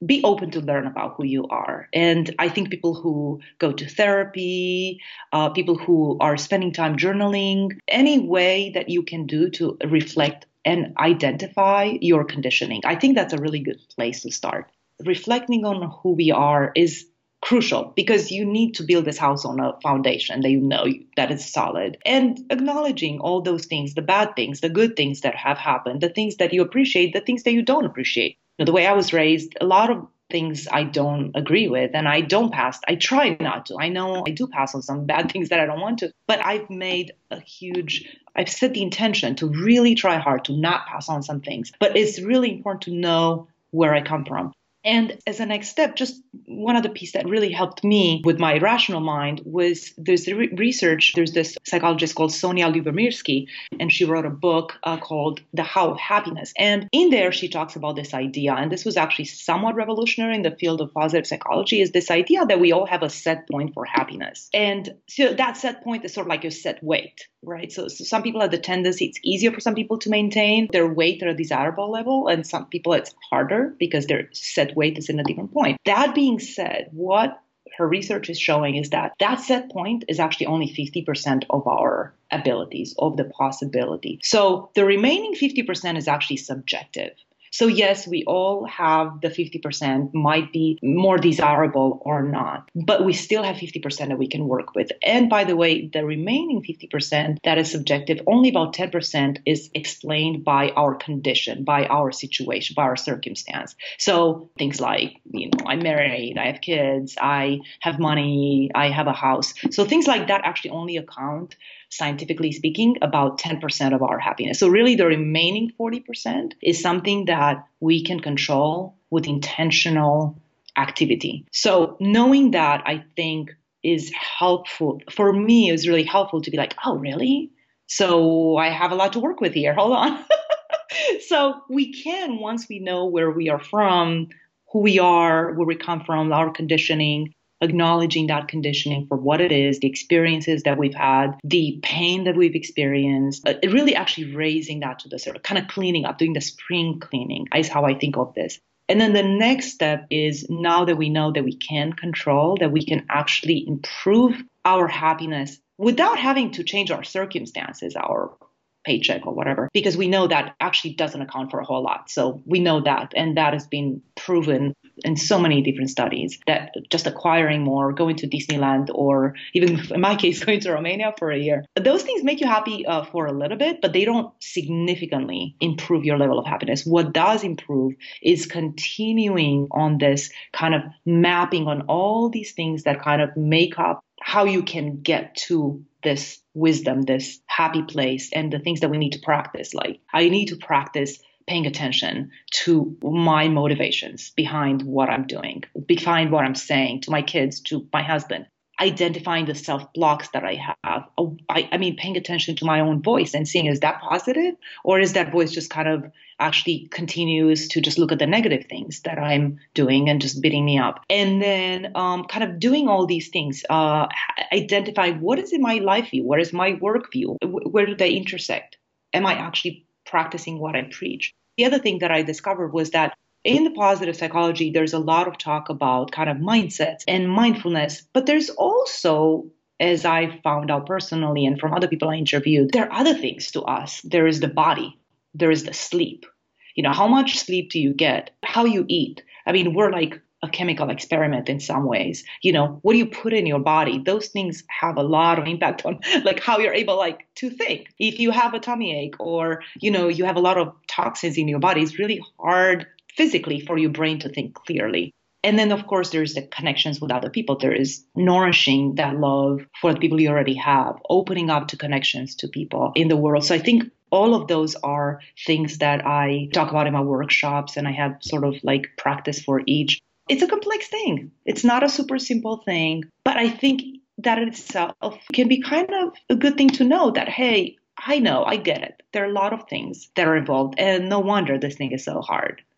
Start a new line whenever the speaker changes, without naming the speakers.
be open to learn about who you are. And I think people who go to therapy, people who are spending time journaling, any way that you can do to reflect and identify your conditioning, I think that's a really good place to start. Reflecting on who we are is crucial because you need to build this house on a foundation that you know that is solid, and acknowledging all those things, the bad things, the good things that have happened, the things that you appreciate, the things that you don't appreciate. The way I was raised, a lot of things I don't agree with, and I try not to. I know I do pass on some bad things that I don't want to, but I've set the intention to really try hard to not pass on some things. But it's really important to know where I come from. And as a next step, just one other piece that really helped me with my rational mind was there's research. There's this psychologist called Sonia Lyubomirsky, and she wrote a book called The How of Happiness. And in there, she talks about this idea, and this was actually somewhat revolutionary in the field of positive psychology, is this idea that we all have a set point for happiness. And so that set point is sort of like your set weight, right? So some people have the tendency, it's easier for some people to maintain their weight at a desirable level, and some people it's harder because their set weight is in a different point. That being said, what her research is showing is that that set point is actually only 50% of our abilities, of the possibility. So the remaining 50% is actually subjective. So yes, we all have the 50% might be more desirable or not, but we still have 50% that we can work with. And by the way, the remaining 50% that is subjective, only about 10% is explained by our condition, by our situation, by our circumstance. So things like, I'm married, I have kids, I have money, I have a house. So things like that actually only account, scientifically speaking, about 10% of our happiness. So really the remaining 40% is something that we can control with intentional activity. So knowing that, I think, is helpful. For me, it was really helpful to be like, oh, really? So I have a lot to work with here. Hold on. So we can, once we know where we are from, who we are, where we come from, our conditioning, acknowledging that conditioning for what it is, the experiences that we've had, the pain that we've experienced, really actually raising that to the surface, kind of cleaning up, doing the spring cleaning is how I think of this. And then the next step is, now that we know that we can control, that we can actually improve our happiness without having to change our circumstances, our paycheck or whatever, because we know that actually doesn't account for a whole lot. So we know that, and that has been proven in so many different studies, that just acquiring more, going to Disneyland, or even in my case, going to Romania for a year, those things make you happy for a little bit, but they don't significantly improve your level of happiness. What does improve is continuing on this kind of mapping on all these things that kind of make up how you can get to this wisdom, this happy place, and the things that we need to practice. Like, I need to practice paying attention to my motivations behind what I'm doing, behind what I'm saying to my kids, to my husband, identifying the self-blocks that I have. I mean, paying attention to my own voice and seeing, is that positive? Or is that voice just kind of actually continues to just look at the negative things that I'm doing and just beating me up? And then kind of doing all these things, identify what is in my life view, what is my work view, where do they intersect? Am I actually practicing what I preach? The other thing that I discovered was that in the positive psychology, there's a lot of talk about kind of mindsets and mindfulness, but there's also, as I found out personally and from other people I interviewed, there are other things to us. There is the body, there is the sleep. How much sleep do you get? How you eat. I mean, we're like a chemical experiment in some ways. What do you put in your body? Those things have a lot of impact on like how you're able to think. If you have a tummy ache, or, you have a lot of toxins in your body, it's really hard physically for your brain to think clearly. And then, of course, there's the connections with other people. There is nourishing that love for the people you already have, opening up to connections to people in the world. So I think all of those are things that I talk about in my workshops, and I have sort of like practice for each. It's a complex thing. It's not a super simple thing, but I think that in itself can be kind of a good thing to know that, hey, I know, I get it. There are a lot of things that are involved, and no wonder this thing is so hard.